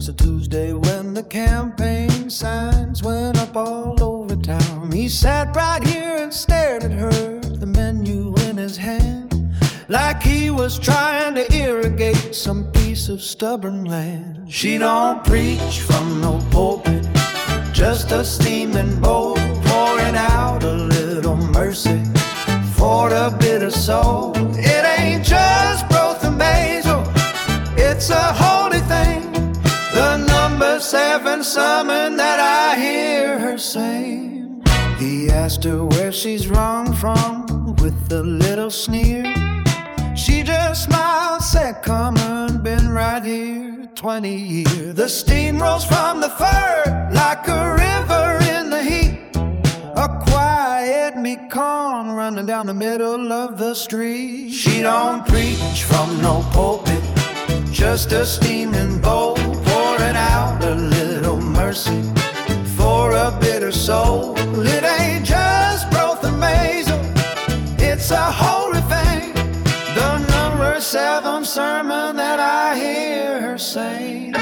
was a Tuesday when the campaign signs went up all over town. He sat right here and stared at her, the menu in his hand, like he was trying to irrigate some piece of stubborn land. She don't preach from no pulpit, just a steaming bowl, pouring out a little mercy for the bitter soul. It ain't just broth and basil, it's a holy thing, the number 7 sermon that I hear her sing. He asked her where she's wrong from with a little sneer. She just smiled, said, "Come on, been right here 20 years." The steam rose from the fur like a river in the heat, a quiet Mekong running down the middle of the street. She don't preach from no pulpit, just a steaming bowl, pouring out a little mercy for a bitter soul. It ain't just broth and basil, it's a holy thing, the number 7 sermon that I hear her say.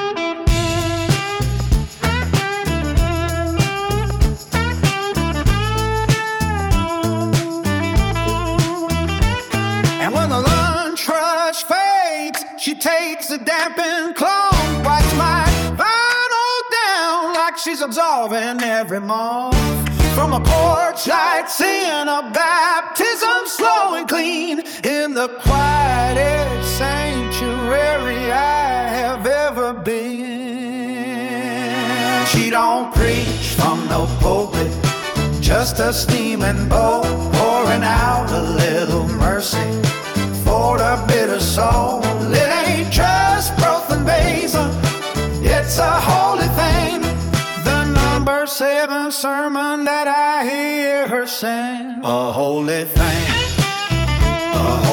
And when the lunch rush fades, she takes a dampened cloth, wipes my vinyl down like she's absolving every moth. From a porch light, seeing a baptism slow and clean in the quietest sanctuary I have ever been. She don't preach from no pulpit, just a steaming bowl, pouring out a little mercy for the bitter soul. It ain't just broth and basil, it's a holy thing, the number 7 sermon that I hear her sing. A holy thing, a